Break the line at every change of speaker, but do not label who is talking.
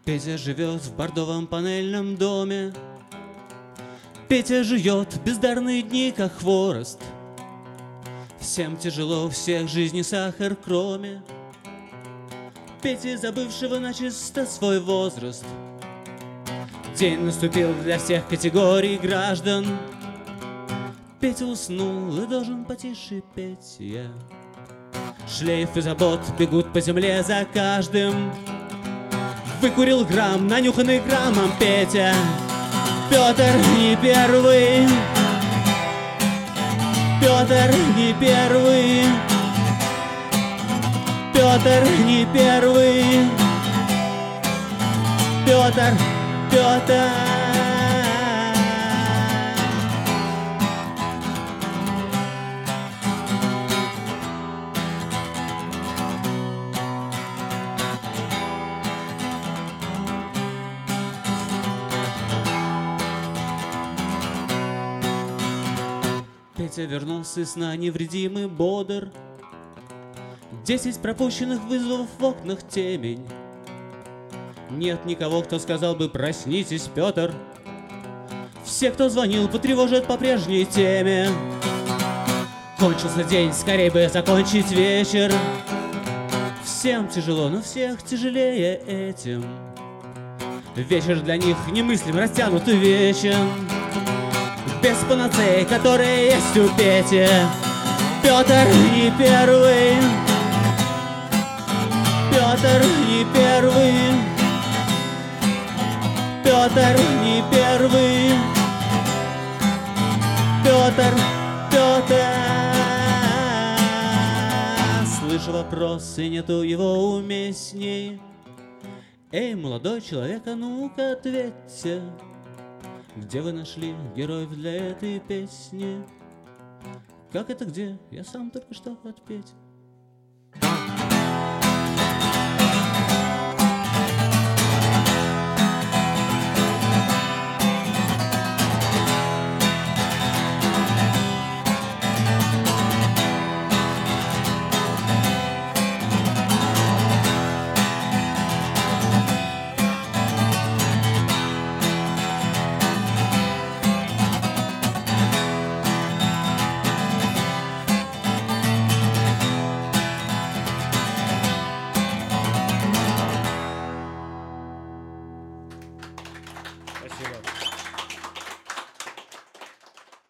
Петя живет в бордовом панельном доме. Петя жует бездарные дни, как хворост. Всем тяжело, у всех жизни сахар кроме Пети, забывшего начисто свой возраст. День наступил для всех категорий граждан. Петя уснул и должен потише петь я. Шлейф и забот бегут по земле за каждым. Выкурил грамм, нанюханный граммом Петя. Петр не первый, Петр не первый, Петр не первый, Петр, Петр. Петя вернулся из сна невредимый, бодр. 10 пропущенных вызовов в окнах темень. Нет никого, кто сказал бы: проснитесь, Петр. Все, кто звонил, потревожат по прежней теме. Кончился день, скорей бы закончить вечер. Всем тяжело, но всех тяжелее этим. Вечер для них немыслим, растянут и вечен. Без панацеи, которые есть у Пети. Петр не первый, Петр не первый, Петр не первый, Петр, Петр. Слышу вопрос, и нету его уместней. Эй, молодой человек, а ну-ка ответьте, где вы нашли героев для этой песни? Как это где? Я сам только что отпеть.
Спасибо.